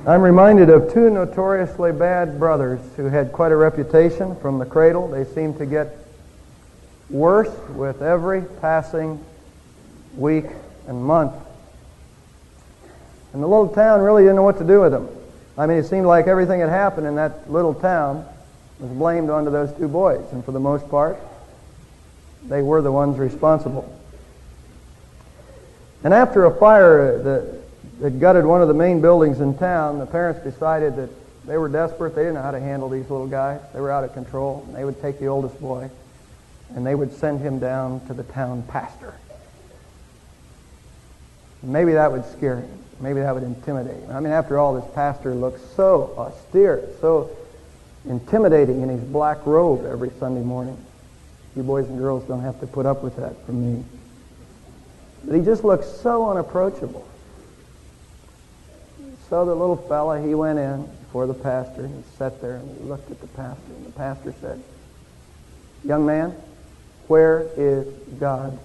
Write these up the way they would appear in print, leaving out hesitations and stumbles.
I'm reminded of two notoriously bad brothers who had quite a reputation from the cradle. They seemed to get worse with every passing week and month. And the little town really didn't know what to do with them. I mean, it seemed like everything that happened in that little town was blamed onto those two boys. And for the most part, they were the ones responsible. And after a fire that gutted one of the main buildings in town, the parents decided that they were desperate. They didn't know how to handle these little guys. They were out of control. And they would take the oldest boy and they would send him down to the town pastor. Maybe that would scare him. Maybe that would intimidate him. I mean, after all, this pastor looked so austere, so intimidating in his black robe every Sunday morning. You boys and girls don't have to put up with that from me. But he just looked so unapproachable. So the little fella, he went in before the pastor, and he sat there and he looked at the pastor, and the pastor said, "Young man, where is God?"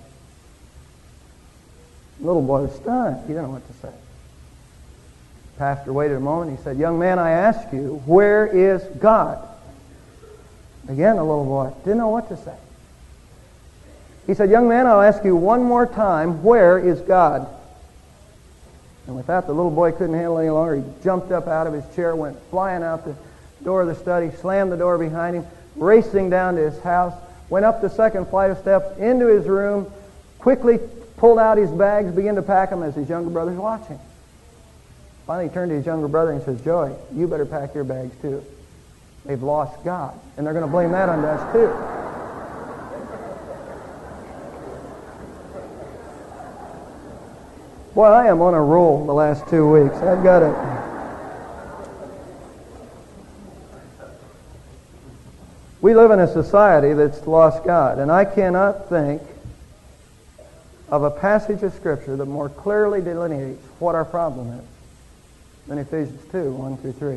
The little boy was stunned. He didn't know what to say. The pastor waited a moment. He said, "Young man, I ask you, where is God?" Again, the little boy didn't know what to say. He said, "Young man, I'll ask you one more time, where is God?" And with that, the little boy couldn't handle it any longer. He jumped up out of his chair, went flying out the door of the study, slammed the door behind him, racing down to his house, went up the second flight of steps into his room, quickly pulled out his bags, began to pack them as his younger brother's watching. Finally, he turned to his younger brother and says, "Joey, you better pack your bags too. They've lost God, and they're going to blame that on us too." Boy, I am on a roll the last 2 weeks. I've got it. We live in a society that's lost God, and I cannot think of a passage of Scripture that more clearly delineates what our problem is than Ephesians 2, 1 through 3.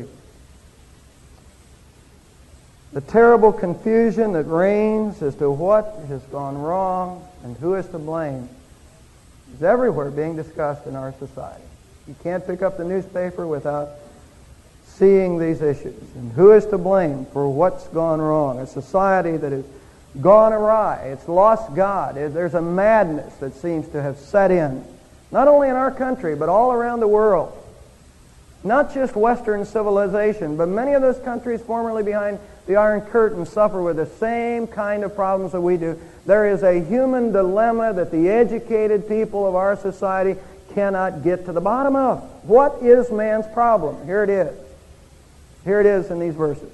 The terrible confusion that reigns as to what has gone wrong and who is to blame is everywhere being discussed in our society. You can't pick up the newspaper without seeing these issues. And who is to blame for what's gone wrong? A society that has gone awry. It's lost God. There's a madness that seems to have set in, not only in our country, but all around the world. Not just Western civilization, but many of those countries formerly behind the Iron Curtain suffer with the same kind of problems that we do. There is a human dilemma that the educated people of our society cannot get to the bottom of. What is man's problem? Here it is. Here it is in these verses.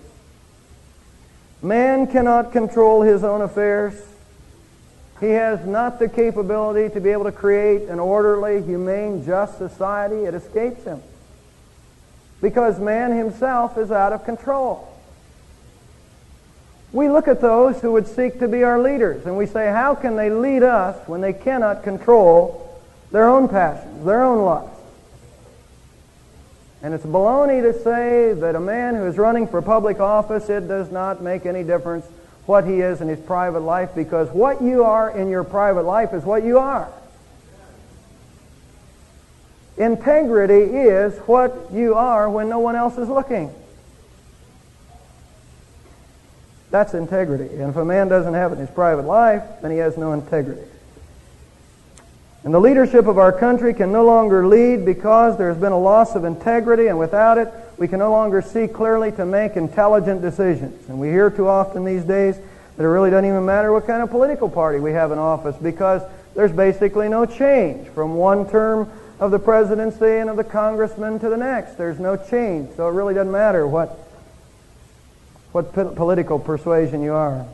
Man cannot control his own affairs. He has not the capability to be able to create an orderly, humane, just society. It escapes him. Because man himself is out of control. We look at those who would seek to be our leaders, and we say, how can they lead us when they cannot control their own passions, their own lusts? And it's baloney to say that a man who is running for public office, it does not make any difference what he is in his private life, because what you are in your private life is what you are. Integrity is what you are when no one else is looking. That's integrity. And if a man doesn't have it in his private life, then he has no integrity. And the leadership of our country can no longer lead because there has been a loss of integrity, and without it, we can no longer see clearly to make intelligent decisions. And we hear too often these days that it really doesn't even matter what kind of political party we have in office, because there's basically no change from one term of the presidency and of the congressman to the next. There's no change, so it really doesn't matter what political persuasion you are.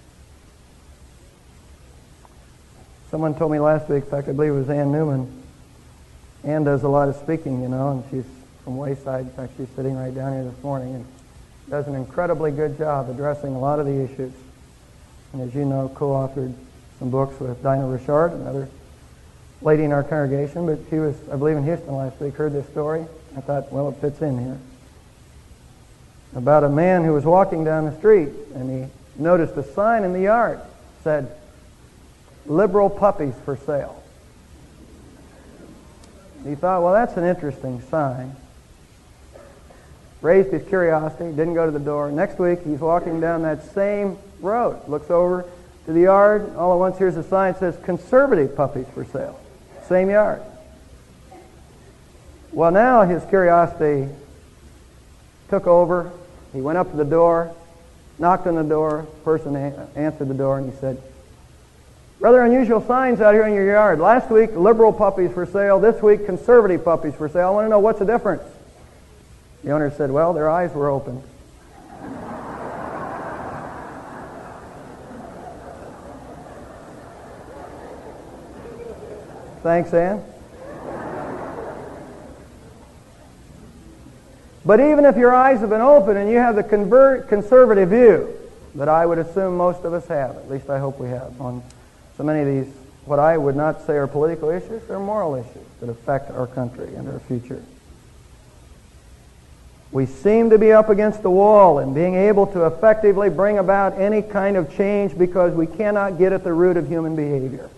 Someone told me last week, in fact I believe it was Ann Newman. Ann does a lot of speaking, and she's from Wayside. In fact, she's sitting right down here this morning and does an incredibly good job addressing a lot of the issues. And as you know, co-authored some books with Dinah Richard, another lady in our congregation, but she was, I believe, in Houston last week, heard this story. I thought, well, it fits in here. About a man who was walking down the street, and he noticed a sign in the yard that said, "Liberal puppies for sale." He thought, well, that's an interesting sign. raised his curiosity, didn't go to the door. Next week, he's walking down that same road, looks over to the yard, all at once hears a sign that says, conservative puppies for sale. Same yard. Well, now his curiosity took over. He went up to the door, knocked on the door, person answered the door, and he said, rather unusual signs out here in your yard. Last week, liberal puppies for sale. This week, conservative puppies for sale. I want to know, what's the difference? The owner said, well, their eyes were open. Thanks, Ann. But even if your eyes have been open and you have the conservative view that I would assume most of us have, at least I hope we have, on so many of these, what I would not say are political issues, they're moral issues that affect our country and our future. We seem to be up against the wall in being able to effectively bring about any kind of change because we cannot get at the root of human behavior.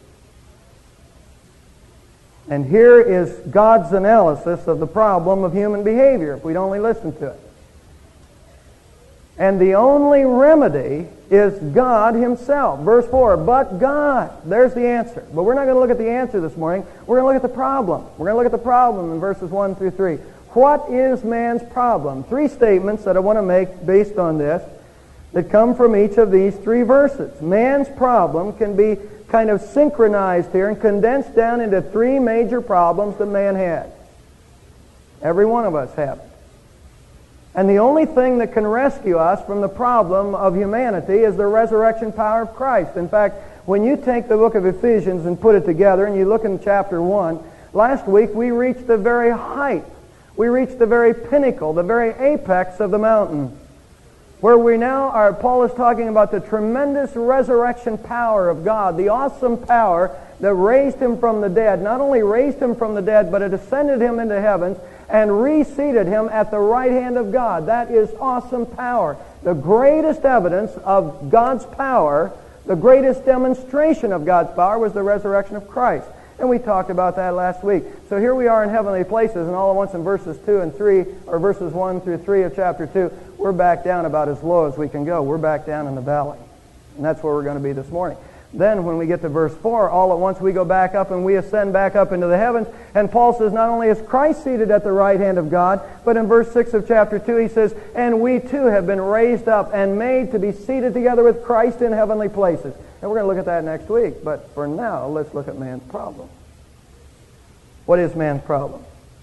And here is God's analysis of the problem of human behavior, if we'd only listen to it. And the only remedy is God Himself. Verse 4, but God. There's the answer. But we're not going to look at the answer this morning. We're going to look at the problem. We're going to look at the problem in verses 1 through 3. What is man's problem? 3 statements that I want to make based on this that come from each of these 3 verses. Man's problem can be kind of synchronized here and condensed down into 3 major problems that man had. Every one of us have it. And the only thing that can rescue us from the problem of humanity is the resurrection power of Christ. In fact, when you take the book of Ephesians and put it together and you look in chapter 1, last week we reached the very height. We reached the very pinnacle, the very apex of the mountain, where we now are, Paul is talking about the tremendous resurrection power of God, the awesome power that raised Him from the dead. Not only raised Him from the dead, but it ascended Him into heavens and reseated Him at the right hand of God. That is awesome power. The greatest evidence of God's power, the greatest demonstration of God's power was the resurrection of Christ. And we talked about that last week. So here we are in heavenly places, and all at once in verses 2 and 3, or verses 1 through 3 of chapter 2, we're back down about as low as we can go. We're back down in the valley. And that's where we're going to be this morning. Then when we get to verse 4, all at once we go back up and we ascend back up into the heavens. And Paul says not only is Christ seated at the right hand of God, but in verse 6 of chapter 2 he says, and we too have been raised up and made to be seated together with Christ in heavenly places. And we're going to look at that next week. But for now, let's look at man's problem. What is man's problem?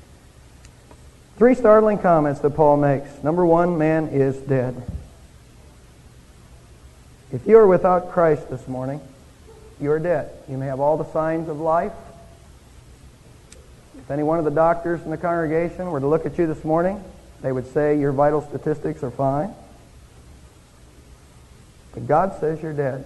3 startling comments that Paul makes. Number 1, man is dead. If you are without Christ this morning, you are dead. You may have all the signs of life. If any one of the doctors in the congregation were to look at you this morning, they would say your vital statistics are fine. But God says you're dead.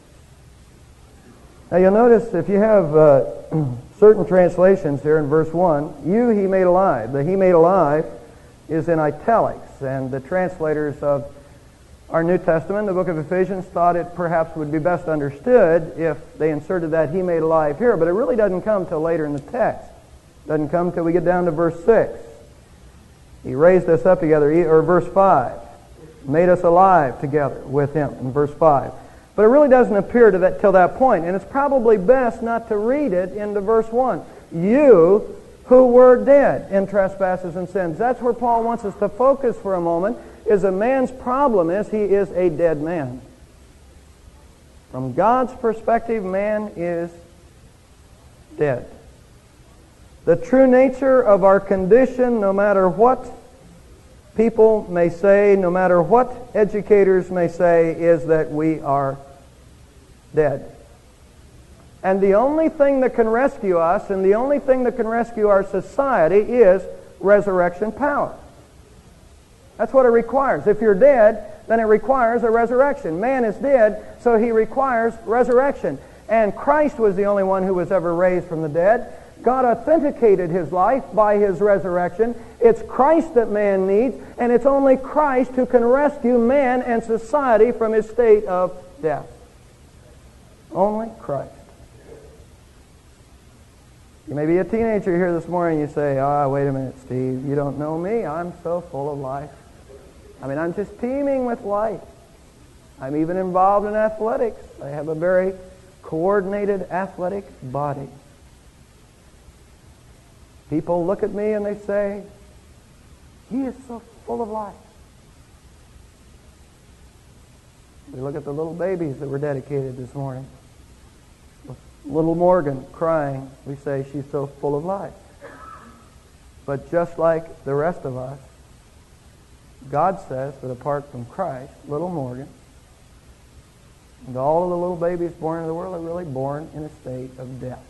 Now you'll notice if you have certain translations here in verse 1, you He made alive. The He made alive is in italics, and the translators of our New Testament, the book of Ephesians, thought it perhaps would be best understood if they inserted that He made alive here, but it really doesn't come till later in the text. It doesn't come till we get down to verse 6. He raised us up together, or verse 5, made us alive together with Him in verse 5. But it really doesn't appear to that till that point, and it's probably best not to read it into verse 1. You who were dead in trespasses and sins. That's where Paul wants us to focus for a moment, is a man's problem is he is a dead man. From God's perspective, man is dead. The true nature of our condition, no matter what people may say, no matter what educators may say, is that we are dead. And the only thing that can rescue us, and the only thing that can rescue our society, is resurrection power. That's what it requires. If you're dead, then it requires a resurrection. Man is dead, so he requires resurrection. And Christ was the only one who was ever raised from the dead. God authenticated His life by His resurrection. It's Christ that man needs, and it's only Christ who can rescue man and society from his state of death. Only Christ. You may be a teenager here this morning. You say, wait a minute, Steve. You don't know me. I'm so full of life. I mean, I'm just teeming with life. I'm even involved in athletics. I have a very coordinated athletic body. People look at me and they say, he is so full of life. We look at the little babies that were dedicated this morning. Little Morgan crying, we say she's so full of life. But just like the rest of us, God says that apart from Christ, little Morgan, and all of the little babies born into the world are really born in a state of death.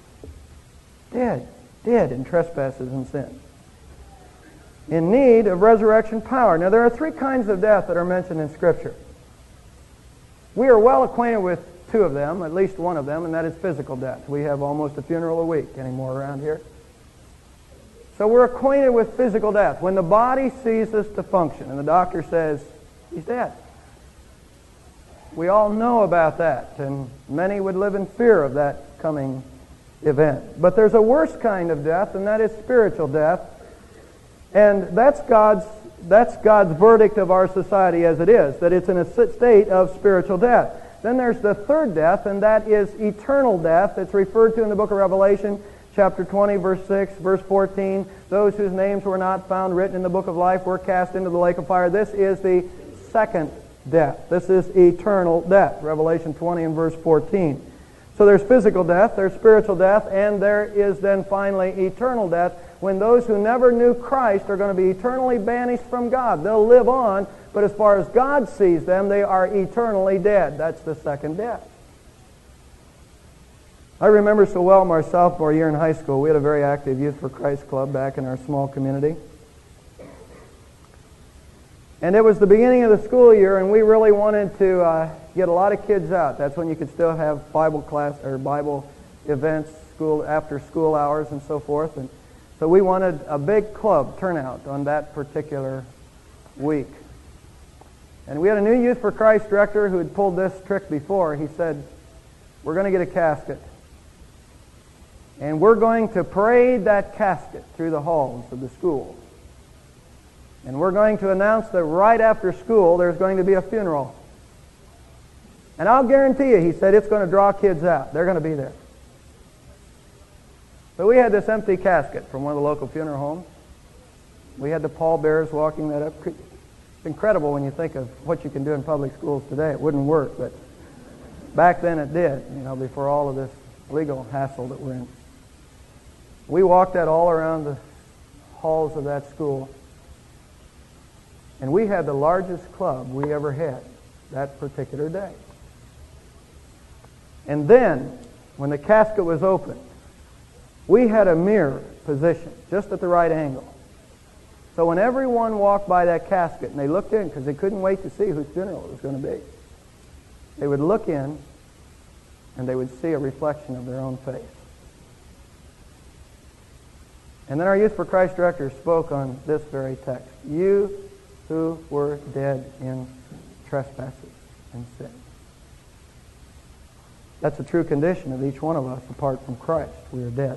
Dead in trespasses and sin. In need of resurrection power. Now there are three kinds of death that are mentioned in Scripture. We are well acquainted with two of them, at least one of them, and that is physical death. We have almost a funeral a week anymore around here. So we're acquainted with physical death. When the body ceases to function and the doctor says, he's dead. We all know about that, and many would live in fear of that coming event. But there's a worse kind of death, and that is spiritual death. And that's God's verdict of our society as it is, that it's in a state of spiritual death. Then there's the third death, and that is eternal death. It's referred to in the book of Revelation, chapter 20, verse 6, verse 14. Those whose names were not found written in the book of life were cast into the lake of fire. This is the second death. This is eternal death. Revelation 20 and verse 14. So there's physical death, there's spiritual death, and there is then finally eternal death, when those who never knew Christ are going to be eternally banished from God. They'll live on, but as far as God sees them, they are eternally dead. That's the second death. I remember so well my sophomore year in high school, we had a very active Youth for Christ club back in our small community. And it was the beginning of the school year, and we really wanted to get a lot of kids out. That's when you could still have Bible class or Bible events, after school hours and so forth. And so we wanted a big club turnout on that particular week. And we had a new Youth for Christ director who had pulled this trick before. He said, we're going to get a casket. And we're going to parade that casket through the halls of the school. And we're going to announce that right after school there's going to be a funeral. And I'll guarantee you, he said, it's going to draw kids out. They're going to be there. So we had this empty casket from one of the local funeral homes. We had the pallbearers walking that up. It's incredible when you think of what you can do in public schools today. It wouldn't work, but back then it did, before all of this legal hassle that we're in. We walked that all around the halls of that school. And we had the largest club we ever had that particular day. And then, when the casket was opened, we had a mirror positioned just at the right angle. So when everyone walked by that casket and they looked in, because they couldn't wait to see whose funeral it was going to be, they would look in and they would see a reflection of their own face. And then our Youth for Christ director spoke on this very text. You who were dead in trespasses and sin. That's the true condition of each one of us apart from Christ. We are dead.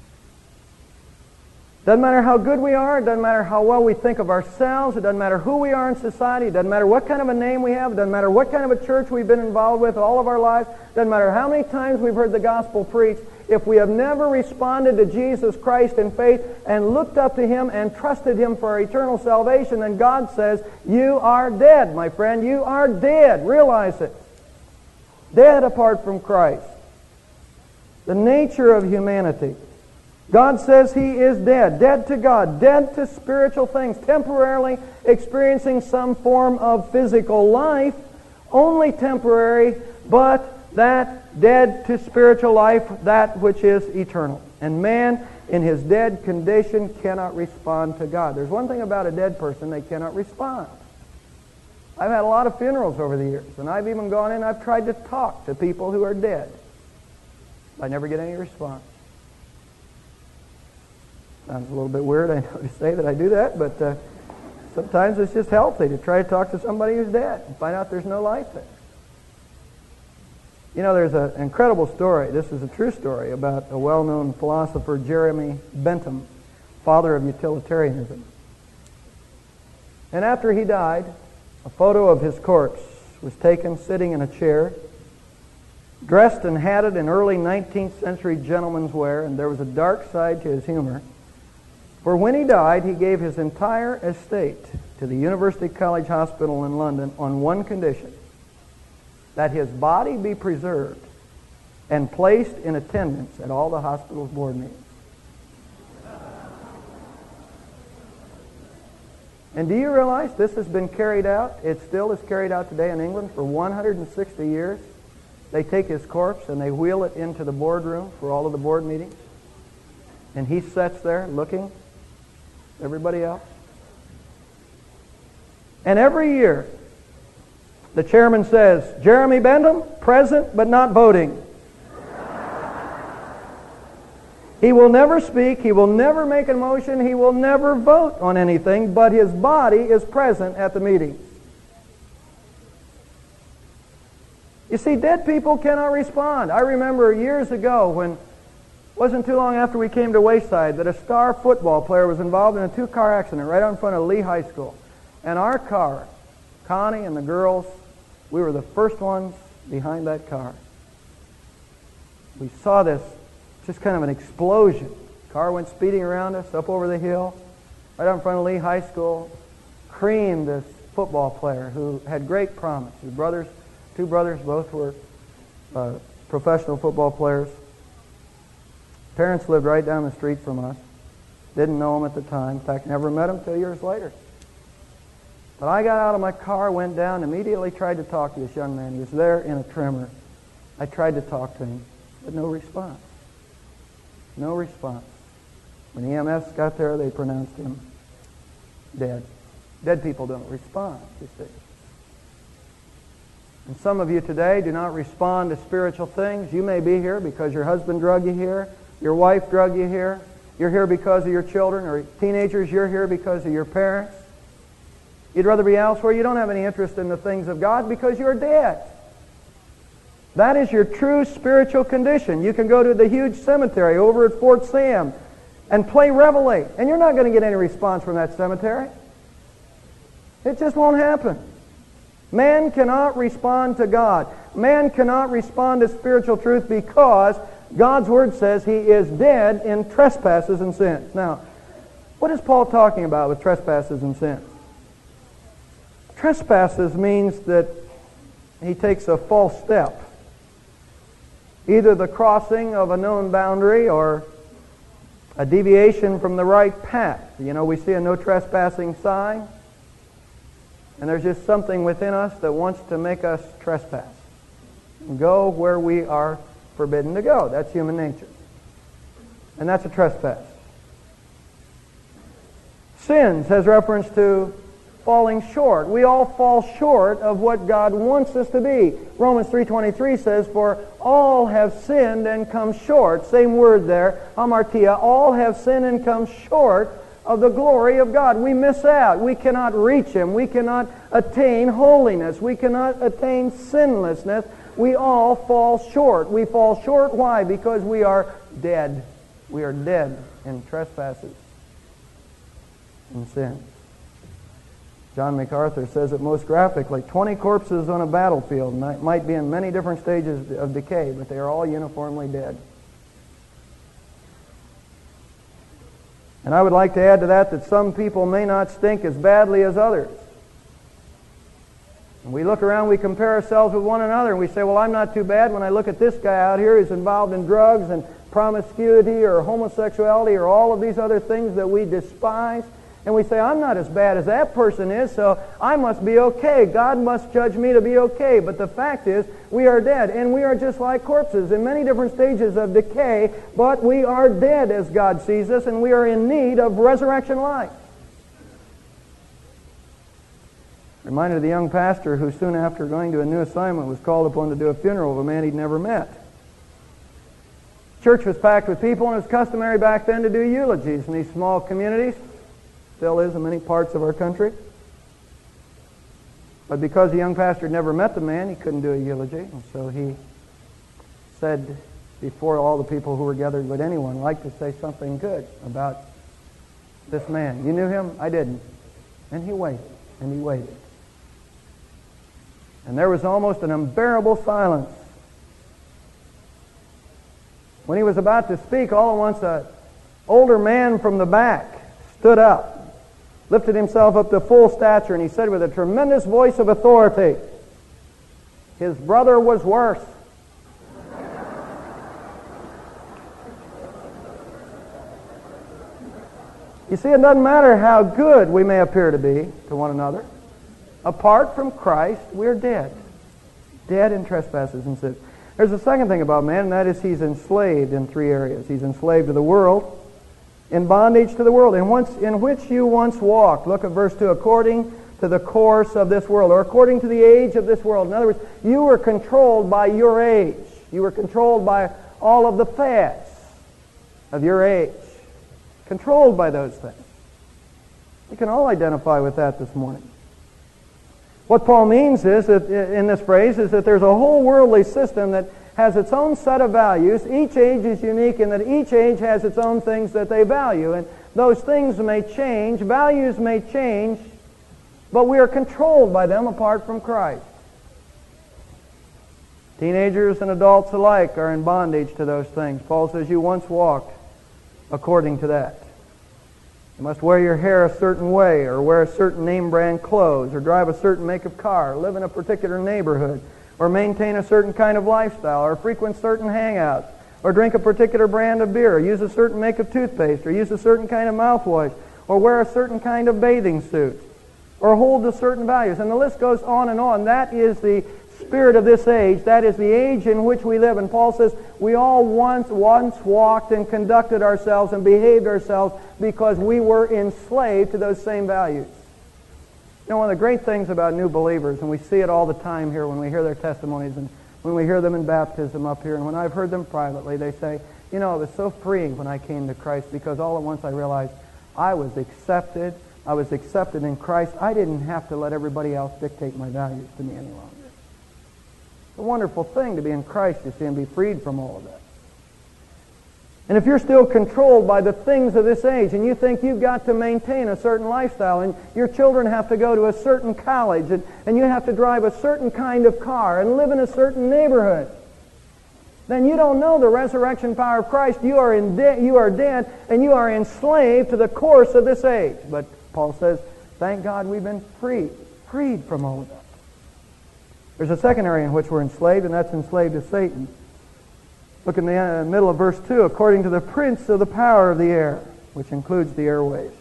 Doesn't matter how good we are. It doesn't matter how well we think of ourselves. It doesn't matter who we are in society. It doesn't matter what kind of a name we have. It doesn't matter what kind of a church we've been involved with all of our lives. It doesn't matter how many times we've heard the gospel preached. If we have never responded to Jesus Christ in faith and looked up to Him and trusted Him for our eternal salvation, then God says, you are dead, my friend. You are dead. Realize it. Dead apart from Christ. The nature of humanity. God says He is dead. Dead to God. Dead to spiritual things. Temporarily experiencing some form of physical life. Only temporary, but that dead to spiritual life, that which is eternal. And man, in his dead condition, cannot respond to God. There's one thing about a dead person, they cannot respond. I've had a lot of funerals over the years, and I've even gone in, I've tried to talk to people who are dead. I never get any response. Sounds a little bit weird, I know, to say that I do that, but sometimes it's just healthy to try to talk to somebody who's dead and find out there's no life there. You know, there's an incredible story. This is a true story about a well-known philosopher, Jeremy Bentham, father of utilitarianism. And after he died, a photo of his corpse was taken sitting in a chair, dressed and hatted in early 19th century gentleman's wear, and there was a dark side to his humor. For when he died, he gave his entire estate to the University College Hospital in London on one condition: that his body be preserved and placed in attendance at all the hospital's board meetings. And do you realize this has been carried out? It still is carried out today in England for 160 years. They take his corpse and they wheel it into the boardroom for all of the board meetings. And he sits there looking at everybody else. And every year, the chairman says, "Jeremy Bentham, present but not voting." He will never speak, he will never make a motion, he will never vote on anything, but his body is present at the meetings. You see, dead people cannot respond. I remember years ago when, it wasn't too long after we came to Wayside, that a star football player was involved in a two-car accident right out in front of Lee High School. And our car, Connie and the girls, we were the first ones behind that car. We saw this, just kind of an explosion. Car went speeding around us up over the hill, right out in front of Lee High School, creamed this football player who had great promise. His brothers, two brothers, both were professional football players. Parents lived right down the street from us. Didn't know him at the time. In fact, never met him till years later. But I got out of my car, went down, immediately tried to talk to this young man. He was there in a tremor. I tried to talk to him, but no response. No response. When EMS got there, they pronounced him dead. Dead people don't respond, you see. And some of you today do not respond to spiritual things. You may be here because your husband drug you here, your wife drug you here, you're here because of your children, or teenagers, you're here because of your parents. You'd rather be elsewhere. You don't have any interest in the things of God because you're dead. That is your true spiritual condition. You can go to the huge cemetery over at Fort Sam and play Revelate, and you're not going to get any response from that cemetery. It just won't happen. Man cannot respond to God. Man cannot respond to spiritual truth because God's Word says he is dead in trespasses and sins. Now, what is Paul talking about with trespasses and sins? Trespasses means that he takes a false step. Either the crossing of a known boundary or a deviation from the right path. You know, we see a no trespassing sign, and there's just something within us that wants to make us trespass and go where we are forbidden to go. That's human nature. And that's a trespass. Sins has reference to falling short. We all fall short of what God wants us to be. Romans 3:23 says, "For all have sinned and come short." Same word there, hamartia. All have sinned and come short of the glory of God. We miss out. We cannot reach Him. We cannot attain holiness. We cannot attain sinlessness. We all fall short. We fall short. Why? Because we are dead. We are dead in trespasses and sins. John MacArthur says it most graphically. 20 corpses on a battlefield might be in many different stages of decay, but they are all uniformly dead. And I would like to add to that some people may not stink as badly as others. And we look around, we compare ourselves with one another, and we say, well, I'm not too bad when I look at this guy out here who's involved in drugs and promiscuity or homosexuality or all of these other things that we despise. And we say, I'm not as bad as that person is, so I must be okay. God must judge me to be okay. But the fact is, we are dead. And we are just like corpses in many different stages of decay, but we are dead as God sees us, and we are in need of resurrection life. Reminded of the young pastor who soon after going to a new assignment was called upon to do a funeral of a man he'd never met. Church was packed with people, and it was customary back then to do eulogies in these small communities. Still is in many parts of our country. But because the young pastor had never met the man, he couldn't do a eulogy, and so he said before all the people who were gathered, would anyone like to say something good about this man? You knew him? I didn't. And he waited, and he waited. And there was almost an unbearable silence. When he was about to speak, all at once an older man from the back stood up, lifted himself up to full stature, and he said with a tremendous voice of authority, his brother was worse. You see, it doesn't matter how good we may appear to be to one another. Apart from Christ, we're dead. Dead in trespasses and sins. There's a second thing about man, and that is he's enslaved in three areas. He's enslaved to the world, in bondage to the world, in which you once walked. Look at verse 2. According to the course of this world, or according to the age of this world. In other words, you were controlled by your age. You were controlled by all of the fads of your age. Controlled by those things. We can all identify with that this morning. What Paul means is that in this phrase is that there's a whole worldly system that has its own set of values. Each age is unique in that each age has its own things that they value. And those things may change, values may change, but we are controlled by them apart from Christ. Teenagers and adults alike are in bondage to those things. Paul says you once walked according to that. You must wear your hair a certain way, or wear a certain name brand clothes, or drive a certain make of car, or live in a particular neighborhood, or maintain a certain kind of lifestyle, or frequent certain hangouts, or drink a particular brand of beer, or use a certain make of toothpaste, or use a certain kind of mouthwash, or wear a certain kind of bathing suit, or hold to certain values. And the list goes on and on. That is the spirit of this age. That is the age in which we live. And Paul says we all once walked and conducted ourselves and behaved ourselves because we were enslaved to those same values. You know, one of the great things about new believers, and we see it all the time here when we hear their testimonies and when we hear them in baptism up here, and when I've heard them privately, they say, you know, it was so freeing when I came to Christ because all at once I realized I was accepted. I was accepted in Christ. I didn't have to let everybody else dictate my values to me any longer. It's a wonderful thing to be in Christ, you see, and be freed from all of that. And if you're still controlled by the things of this age, and you think you've got to maintain a certain lifestyle, and your children have to go to a certain college, and you have to drive a certain kind of car, and live in a certain neighborhood, then you don't know the resurrection power of Christ. You are dead, and you are enslaved to the course of this age. But Paul says, thank God we've been freed from all of that. There's a second area in which we're enslaved, and that's enslaved to Satan. Look in the middle of verse 2, according to the prince of the power of the air, which includes the airways.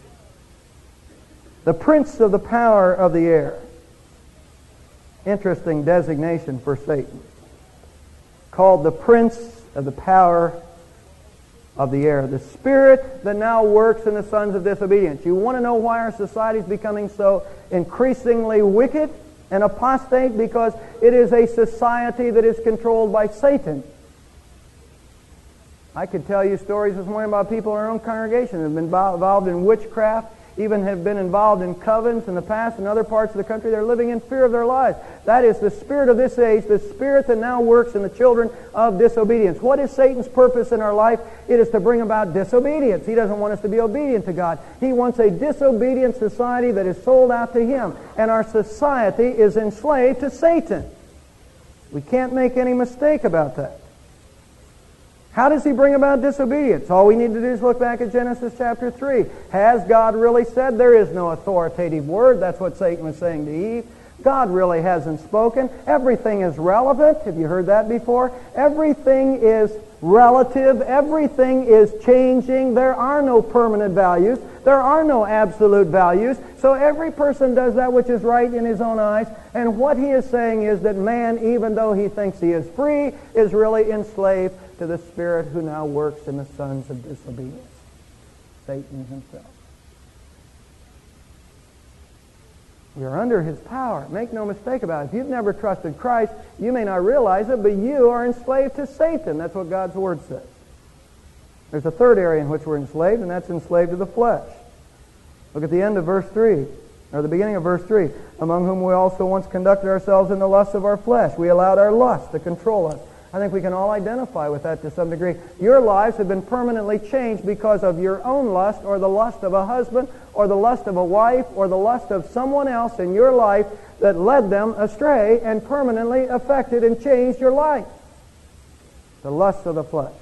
The prince of the power of the air. Interesting designation for Satan. Called the prince of the power of the air. The spirit that now works in the sons of disobedience. You want to know why our society is becoming so increasingly wicked and apostate? Because it is a society that is controlled by Satan. I could tell you stories this morning about people in our own congregation that have been involved in witchcraft, even have been involved in covens in the past in other parts of the country. They're living in fear of their lives. That is the spirit of this age, the spirit that now works in the children of disobedience. What is Satan's purpose in our life? It is to bring about disobedience. He doesn't want us to be obedient to God. He wants a disobedient society that is sold out to him. And our society is enslaved to Satan. We can't make any mistake about that. How does he bring about disobedience? All we need to do is look back at Genesis chapter 3. Has God really said? There is no authoritative word. That's what Satan was saying to Eve. God really hasn't spoken. Everything is relevant. Have you heard that before? Everything is relative. Everything is changing. There are no permanent values. There are no absolute values. So every person does that which is right in his own eyes. And what he is saying is that man, even though he thinks he is free, is really enslaved to the spirit who now works in the sons of disobedience, Satan himself. We are under his power. Make no mistake about it. If you've never trusted Christ, you may not realize it, but you are enslaved to Satan. That's what God's Word says. There's a third area in which we're enslaved, and that's enslaved to the flesh. Look at the end of verse 3, or the beginning of verse 3. Among whom we also once conducted ourselves in the lusts of our flesh. We allowed our lust to control us. I think we can all identify with that to some degree. Your lives have been permanently changed because of your own lust, or the lust of a husband, or the lust of a wife, or the lust of someone else in your life that led them astray and permanently affected and changed your life. The lust of the flesh.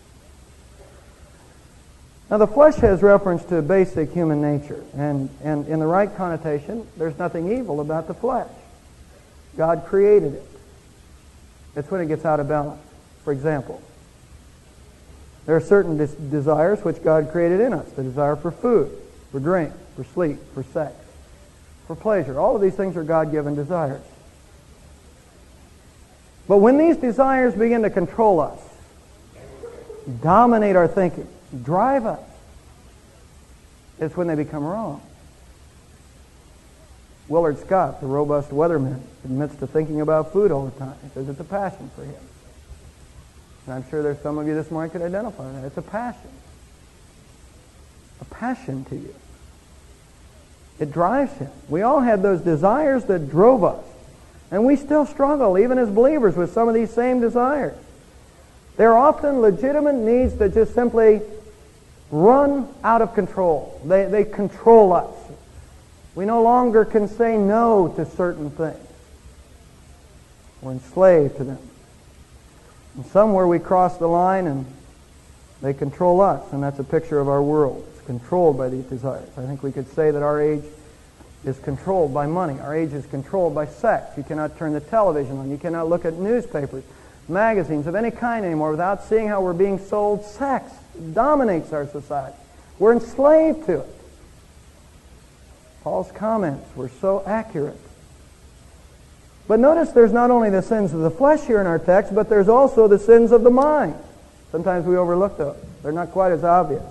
Now, the flesh has reference to basic human nature, and in the right connotation, there's nothing evil about the flesh. God created it. It's when it gets out of balance. For example, there are certain desires which God created in us. The desire for food, for drink, for sleep, for sex, for pleasure. All of these things are God-given desires. But when these desires begin to control us, dominate our thinking, drive us, it's when they become wrong. Willard Scott, the robust weatherman, admits to thinking about food all the time. He says it's a passion for him. And I'm sure there's some of you this morning could identify with that. It's a passion. A passion to you. It drives him. We all had those desires that drove us. And we still struggle, even as believers, with some of these same desires. They're often legitimate needs that just simply run out of control. They control us. We no longer can say no to certain things. We're enslaved to them. And somewhere we cross the line and they control us, and that's a picture of our world. It's controlled by these desires. I think we could say that our age is controlled by money. Our age is controlled by sex. You cannot turn the television on. You cannot look at newspapers, magazines of any kind anymore without seeing how we're being sold sex. It dominates our society. We're enslaved to it. Paul's comments were so accurate. But notice there's not only the sins of the flesh here in our text, but there's also the sins of the mind. Sometimes we overlook those. They're not quite as obvious.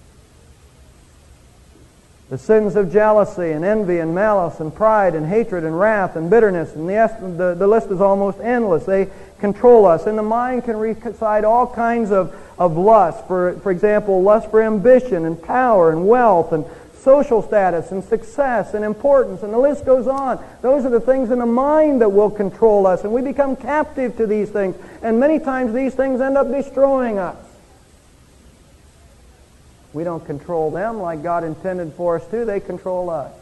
The sins of jealousy and envy and malice and pride and hatred and wrath and bitterness, and the list is almost endless. They control us. In the mind can reside all kinds of lust. For example, lust for ambition and power and wealth and social status and success and importance, and the list goes on. Those are the things in the mind that will control us, and we become captive to these things. And many times these things end up destroying us. We don't control them like God intended for us to. They control us.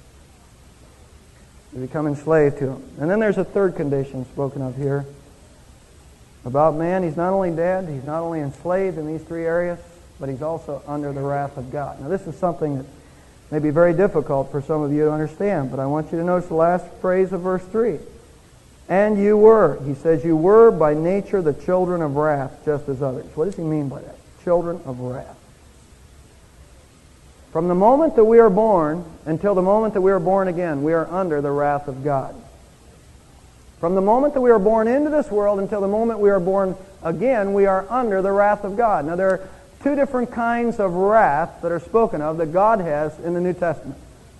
We become enslaved to them. And then there's a third condition spoken of here. About man, he's not only dead, he's not only enslaved in these three areas, but he's also under the wrath of God. Now this is something that may be very difficult for some of you to understand, but I want you to notice the last phrase of verse 3. And you were. He says you were by nature the children of wrath, just as others. What does he mean by that? Children of wrath. From the moment that we are born until the moment that we are born again, we are under the wrath of God. From the moment that we are born into this world until the moment we are born again, we are under the wrath of God. Now there are two different kinds of wrath that are spoken of that God has in the New Testament.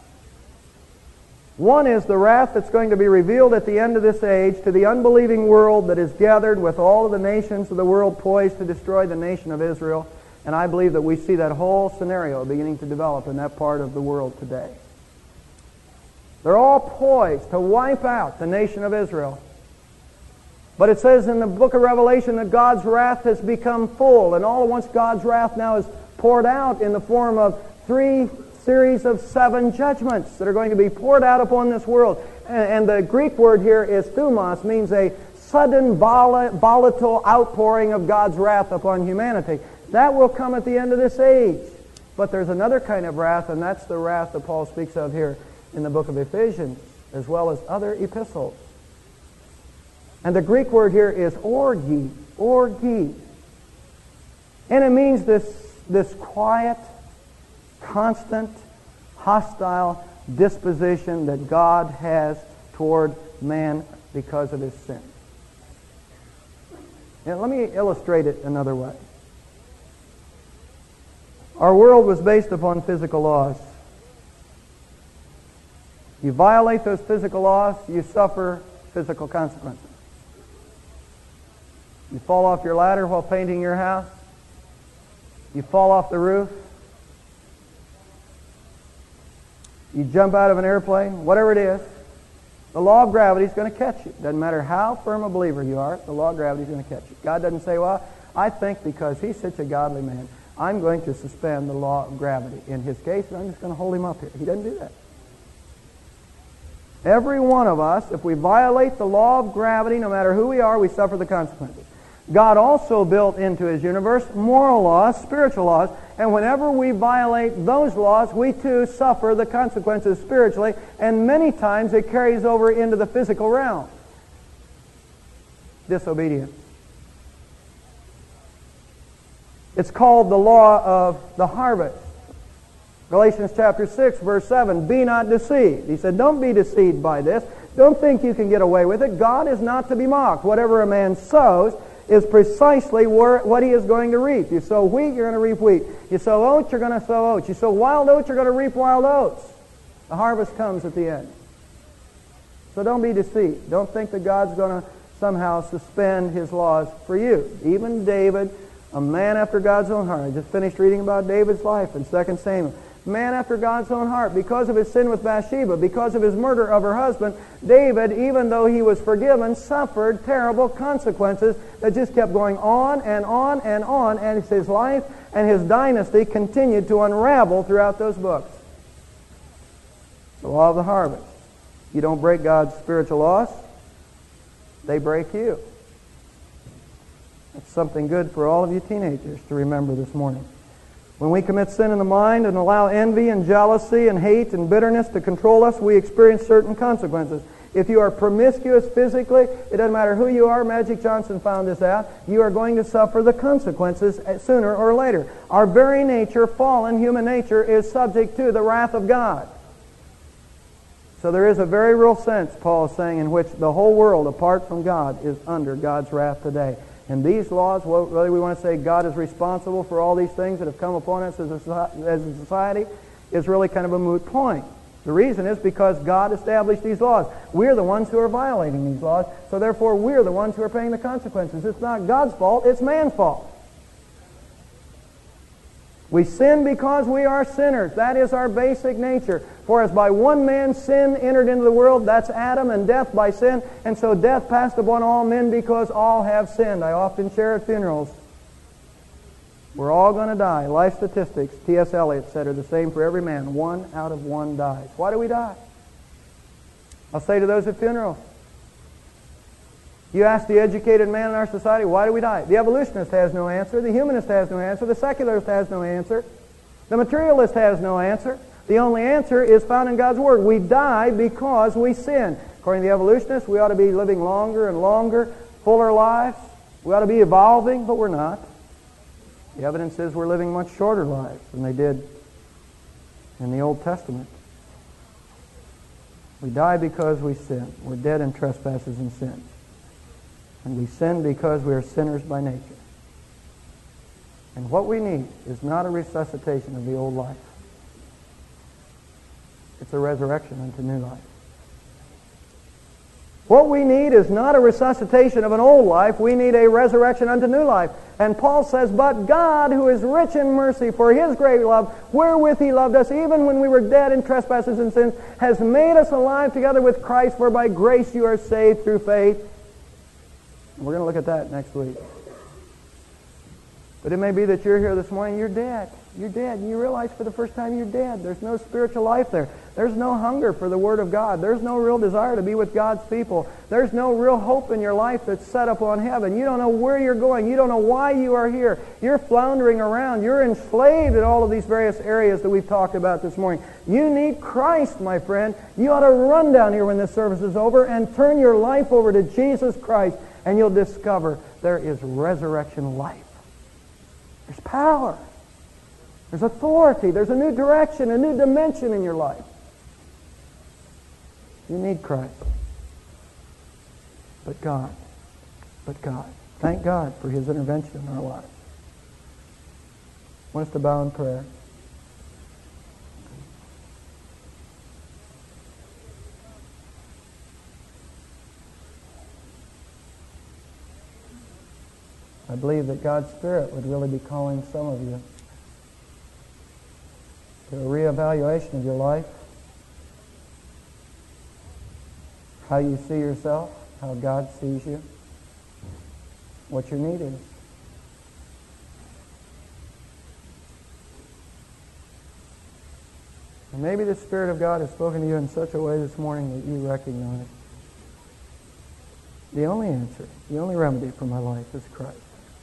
One is the wrath that's going to be revealed at the end of this age to the unbelieving world that is gathered with all of the nations of the world poised to destroy the nation of Israel. And I believe that we see that whole scenario beginning to develop in that part of the world today. They're all poised to wipe out the nation of Israel. But it says in the book of Revelation that God's wrath has become full, and all at once God's wrath now is poured out in the form of 3 series of 7 judgments that are going to be poured out upon this world. And the Greek word here is thumos, means a sudden volatile outpouring of God's wrath upon humanity. That will come at the end of this age. But there's another kind of wrath, and that's the wrath that Paul speaks of here in the book of Ephesians, as well as other epistles. And the Greek word here is orgi, orgi. And it means this quiet, constant, hostile disposition that God has toward man because of his sin. Now, let me illustrate it another way. Our world was based upon physical laws. You violate those physical laws, you suffer physical consequences. You fall off your ladder while painting your house. You fall off the roof. You jump out of an airplane, whatever it is. The law of gravity is going to catch you. Doesn't matter how firm a believer you are, the law of gravity is going to catch you. God doesn't say, well, I think because he's such a godly man, I'm going to suspend the law of gravity in his case, and I'm just going to hold him up here. He doesn't do that. Every one of us, if we violate the law of gravity, no matter who we are, we suffer the consequences. God also built into his universe moral laws, spiritual laws, and whenever we violate those laws, we too suffer the consequences spiritually, and many times it carries over into the physical realm. Disobedience. It's called the law of the harvest. Galatians chapter 6, verse 7, be not deceived. He said, don't be deceived by this. Don't think you can get away with it. God is not to be mocked. Whatever a man sows is precisely what he is going to reap. You sow wheat, you're going to reap wheat. You sow oats, you're going to sow oats. You sow wild oats, you're going to reap wild oats. The harvest comes at the end. So don't be deceived. Don't think that God's going to somehow suspend his laws for you. Even David, a man after God's own heart. I just finished reading about David's life in 2 Samuel. Man after God's own heart. Because of his sin with Bathsheba, because of his murder of her husband, David, even though he was forgiven, suffered terrible consequences that just kept going on and on and on, and his life and his dynasty continued to unravel throughout those books. The law of the harvest. You don't break God's spiritual laws, they break you. That's something good for all of you teenagers to remember this morning. When we commit sin in the mind and allow envy and jealousy and hate and bitterness to control us, we experience certain consequences. If you are promiscuous physically, it doesn't matter who you are, Magic Johnson found this out, you are going to suffer the consequences sooner or later. Our very nature, fallen human nature, is subject to the wrath of God. So there is a very real sense, Paul is saying, in which the whole world, apart from God, is under God's wrath today. And these laws, whether we want to say God is responsible for all these things that have come upon us as a society, is really kind of a moot point. The reason is because God established these laws. We're the ones who are violating these laws, so therefore we're the ones who are paying the consequences. It's not God's fault, it's man's fault. We sin because we are sinners. That is our basic nature. For as by one man sin entered into the world, that's Adam, and death by sin, and so death passed upon all men because all have sinned. I often share at funerals. We're all going to die. Life statistics, T.S. Eliot said, are the same for every man. 1 out of 1 dies. Why do we die? I'll say to those at funerals, you ask the educated man in our society, why do we die? The evolutionist has no answer. The humanist has no answer. The secularist has no answer. The materialist has no answer. The only answer is found in God's Word. We die because we sin. According to the evolutionists, we ought to be living longer and longer, fuller lives. We ought to be evolving, but we're not. The evidence is we're living much shorter lives than they did in the Old Testament. We die because we sin. We're dead in trespasses and sins. And we sin because we are sinners by nature. And what we need is not a resuscitation of the old life. It's a resurrection unto new life. What we need is not a resuscitation of an old life. We need a resurrection unto new life. And Paul says, but God, who is rich in mercy for His great love, wherewith He loved us, even when we were dead in trespasses and sins, has made us alive together with Christ, for by grace you are saved through faith. And we're going to look at that next week. But it may be that you're here this morning, you're dead. You're dead. And you realize for the first time you're dead. There's no spiritual life there. There's no hunger for the Word of God. There's no real desire to be with God's people. There's no real hope in your life that's set upon heaven. You don't know where you're going. You don't know why you are here. You're floundering around. You're enslaved in all of these various areas that we've talked about this morning. You need Christ, my friend. You ought to run down here when this service is over and turn your life over to Jesus Christ, and you'll discover there is resurrection life. There's power. There's authority. There's a new direction, a new dimension in your life. You need Christ. But God. Thank God for His intervention in our lives. I want us to bow in prayer. I believe that God's Spirit would really be calling some of you to a reevaluation of your life. how you see yourself, how God sees you, what your need is. And maybe the Spirit of God has spoken to you in such a way this morning that you recognize the only answer, the only remedy for my life is Christ.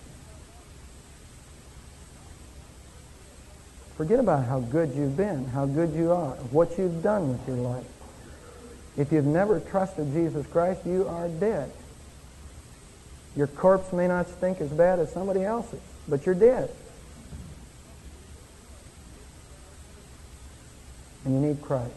Forget about how good you've been, how good you are, what you've done with your life. If you've never trusted Jesus Christ, you are dead. Your corpse may not stink as bad as somebody else's, but you're dead. And you need Christ.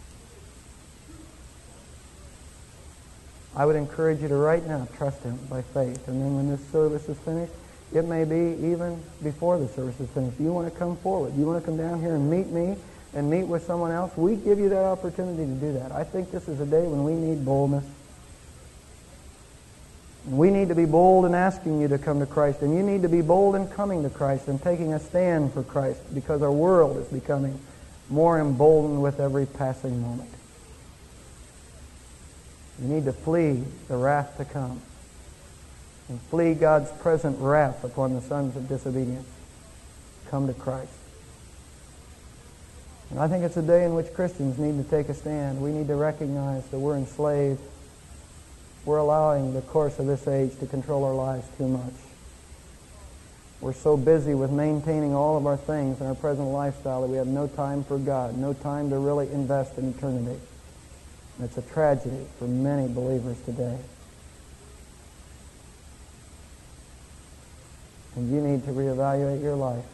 I would encourage you to right now trust Him by faith. And then when this service is finished, it may be even before the service is finished. You want to come forward. You want to come down here and meet me and meet with someone else. We give you that opportunity to do that. I think this is a day when we need boldness. We need to be bold in asking you to come to Christ. And you need to be bold in coming to Christ and taking a stand for Christ, because our world is becoming more emboldened with every passing moment. You need to flee the wrath to come and flee God's present wrath upon the sons of disobedience. Come to Christ. And I think it's a day in which Christians need to take a stand. We need to recognize that we're enslaved. We're allowing the course of this age to control our lives too much. We're so busy with maintaining all of our things in our present lifestyle that we have no time for God, no time to really invest in eternity. And it's a tragedy for many believers today. And you need to reevaluate your life.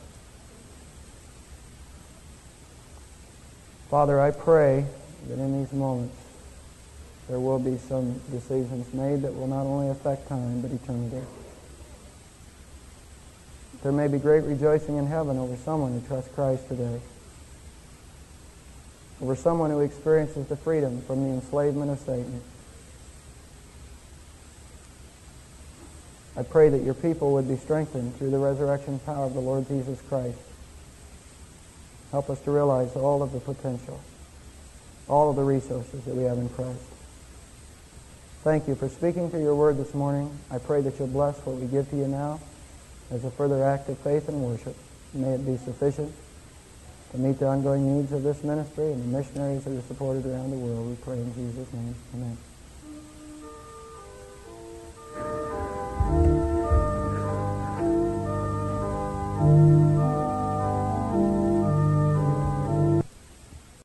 Father, I pray that in these moments there will be some decisions made that will not only affect time but eternity. There may be great rejoicing in heaven over someone who trusts Christ today, over someone who experiences the freedom from the enslavement of Satan. I pray that your people would be strengthened through the resurrection power of the Lord Jesus Christ. Help us to realize all of the potential, all of the resources that we have in Christ. Thank you for speaking through your word this morning. I pray that you'll bless what we give to you now as a further act of faith and worship. May it be sufficient to meet the ongoing needs of this ministry and the missionaries that are supported around the world. We pray in Jesus' name. Amen.